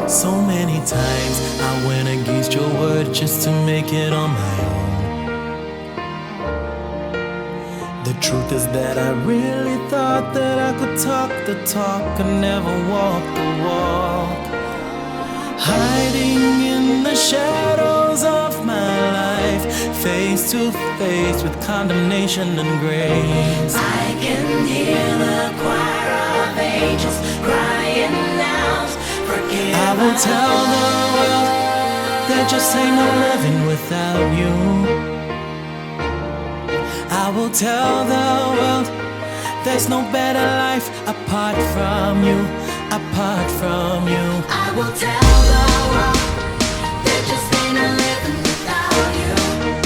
So many times I went against your word just to make it on my own. The truth is that I really thought that I could talk the talk and never walk the walk. Hiding in the shadows of my life, face to face with condemnation and grace. I can hear the choir of angels crying out, forgive I will tell the world there just ain't no living without you. I will tell the world there's no better life apart from you, apart from you. I will tell the world there just ain't a living without you.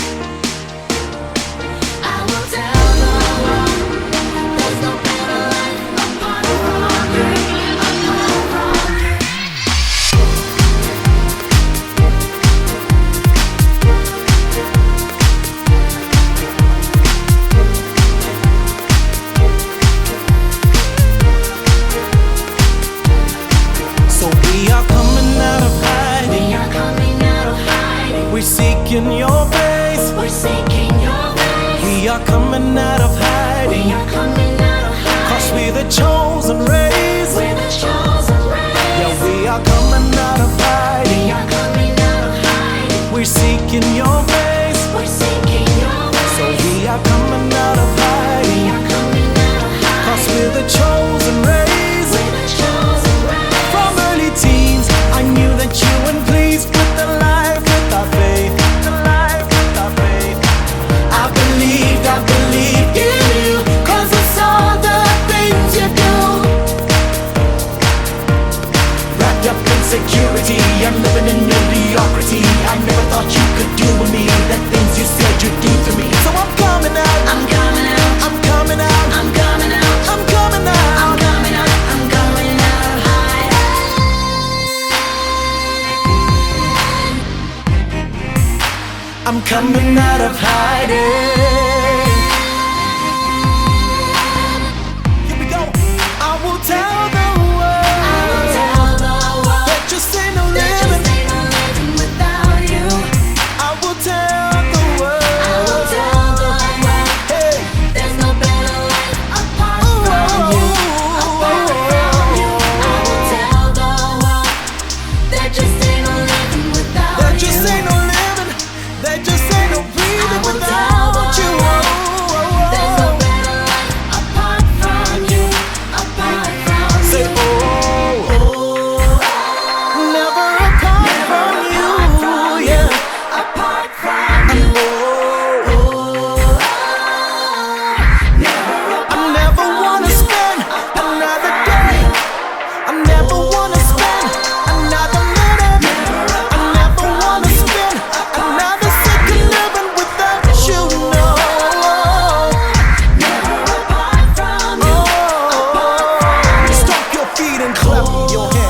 I will tell the world there's no better life apart from you, apart from you. So we are coming out of hiding. We are coming out of hiding. We're seeking your face. We're seeking your face. We are coming out of We hiding. are coming out of hiding. 'Cause we're the chosen race. We're the chosen race. Yeah, we are coming out of We hiding. are coming out of hiding. We're seeking your face. We're seeking your face. So we are coming out of We hiding. are coming out of 'Cause hiding. we're the chosen race. We're the chosen race. From early teens, I knew that you would please with the life, with our faith, the life, with our faith. I believed in you, 'cause I saw the things you do. Wrapped up in security, I'm living in mediocrity. I never thought you could do with me the things you said you'd do to me. So I'm coming out, I'm coming out. I'm coming out, I'm coming out. I'm coming out. I'm coming out. I'm coming out of hiding. I'm coming out of hiding. Here we go. I will tell the world. I will tell the world That just ain't no there just living. ain't no living without you. I will tell the world. I will tell the world Hey. there's no better life apart from you, apart from you. I will tell the world there just ain't no living without There you. just ain't no living. There just ain't no breathing I will without tell you. the world there's no better life apart from you, apart from Say, you. oh, Oh, never apart from you. Yeah. apart from you. Oh, Oh, I never wanna spend another day. I never wanna spend another minute. I never wanna spend another second living without you. No. apart from you. Stomp your feet and clap your hands.